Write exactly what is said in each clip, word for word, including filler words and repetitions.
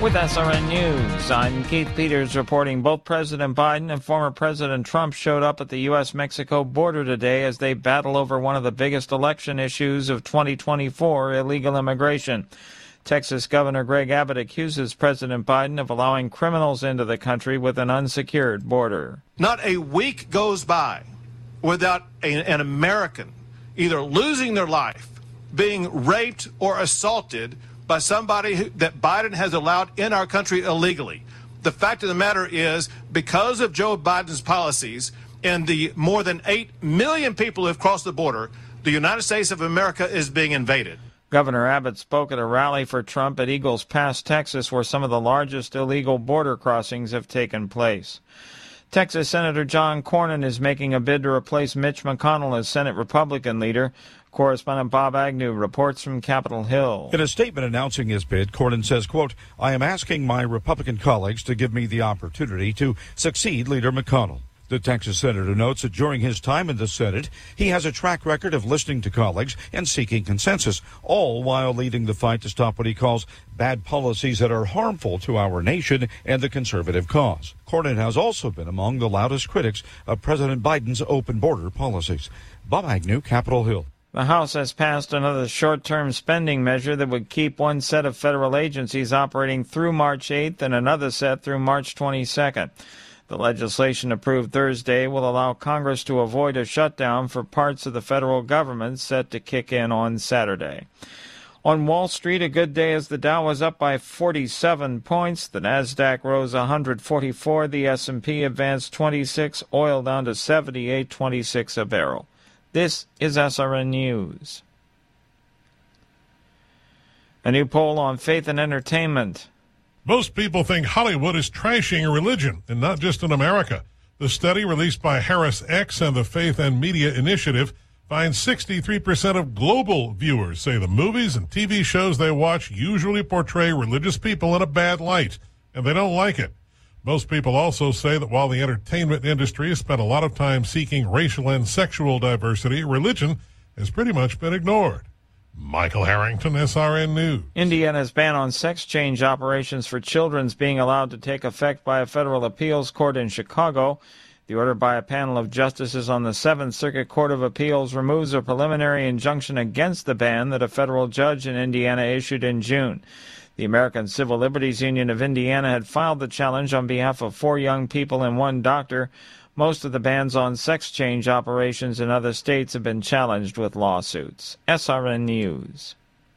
With S R N News, I'm Keith Peters reporting both President Biden and former President Trump showed up at the U S Mexico border today as they battle over one of the biggest election issues of twenty twenty-four, illegal immigration. Texas Governor Greg Abbott accuses President Biden of allowing criminals into the country with an unsecured border. Not a week goes by without a, an American either losing their life, being raped, or assaulted by somebody who, that Biden has allowed in our country illegally. The fact of the matter is, because of Joe Biden's policies and the more than eight million people who have crossed the border, the United States of America is being invaded. Governor Abbott spoke at a rally for Trump at Eagles Pass, Texas, where some of the largest illegal border crossings have taken place. Texas Senator John Cornyn is making a bid to replace Mitch McConnell as Senate Republican leader. Correspondent Bob Agnew reports from Capitol Hill. In a statement announcing his bid, Cornyn says, quote, I am asking my Republican colleagues to give me the opportunity to succeed Leader McConnell. The Texas senator notes that during his time in the Senate, he has a track record of listening to colleagues and seeking consensus, all while leading the fight to stop what he calls bad policies that are harmful to our nation and the conservative cause. Cornyn has also been among the loudest critics of President Biden's open border policies. Bob Agnew, Capitol Hill. The House has passed another short-term spending measure that would keep one set of federal agencies operating through March eighth and another set through March twenty-second. The legislation approved Thursday will allow Congress to avoid a shutdown for parts of the federal government set to kick in on Saturday. On Wall Street, a good day as the Dow was up by forty-seven points. The Nasdaq rose one hundred forty-four. The S and P advanced twenty-six. Oil down to seventy-eight twenty-six a barrel. This is S R N News. A new poll on faith and entertainment. Most people think Hollywood is trashing religion, and not just in America. The study released by Harris X and the Faith and Media Initiative finds sixty-three percent of global viewers say the movies and T V shows they watch usually portray religious people in a bad light, and they don't like it. Most people also say that while the entertainment industry has spent a lot of time seeking racial and sexual diversity, religion has pretty much been ignored. Michael Harrington, S R N News. Indiana's ban on sex change operations for children is being allowed to take effect by a federal appeals court in Chicago. The order by a panel of justices on the Seventh Circuit Court of Appeals removes a preliminary injunction against the ban that a federal judge in Indiana issued in June. The American Civil Liberties Union of Indiana had filed the challenge on behalf of four young people and one doctor. Most of the bans on sex change operations in other states have been challenged with lawsuits. S R N News.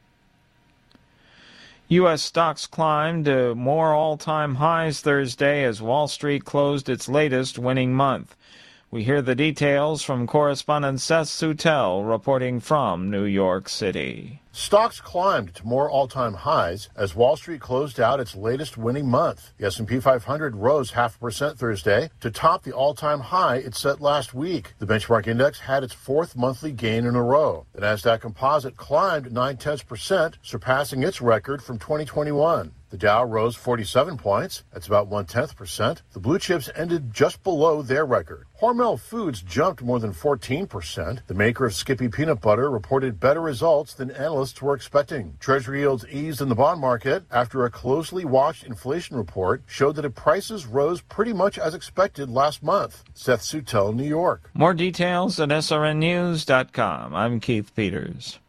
U S stocks climbed to more all-time highs Thursday as Wall Street closed its latest winning month. We hear the details from correspondent Seth Sutel reporting from New York City. Stocks climbed to more all-time highs as Wall Street closed out its latest winning month. The S and P five hundred rose half a percent Thursday to top the all-time high it set last week. The benchmark index had its fourth monthly gain in a row. The Nasdaq Composite climbed nine-tenths percent, surpassing its record from twenty twenty-one. The Dow rose forty-seven points. That's about one-tenth percent. The blue chips ended just below their record. Hormel Foods jumped more than fourteen percent. The maker of Skippy Peanut Butter reported better results than analysts were expecting. Treasury yields eased in the bond market after a closely watched inflation report showed that prices rose pretty much as expected last month. Seth Sutel, New York. More details at S R N news dot com. I'm Keith Peters.